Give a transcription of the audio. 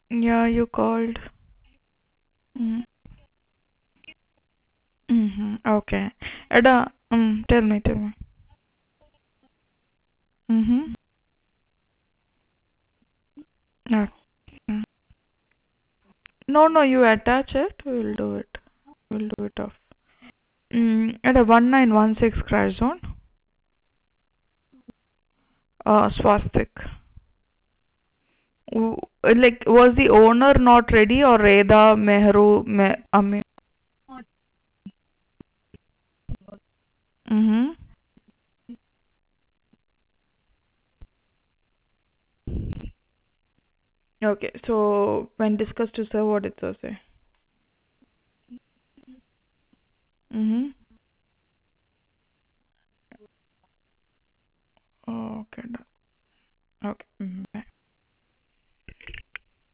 Yeah, you called. Mm. Mm-hmm. Okay. Ada, tell me. Mm-hmm. Okay. No, no, you attach it. We'll do it. We'll do it off. At a 1916 crash zone. Swastik. Like, was the owner not ready or Reda Mehru Ami? Mm-hmm. Okay, so when discussed to sir, what did sir say? Mm-hmm. Okay, done. Okay. Mm-hmm.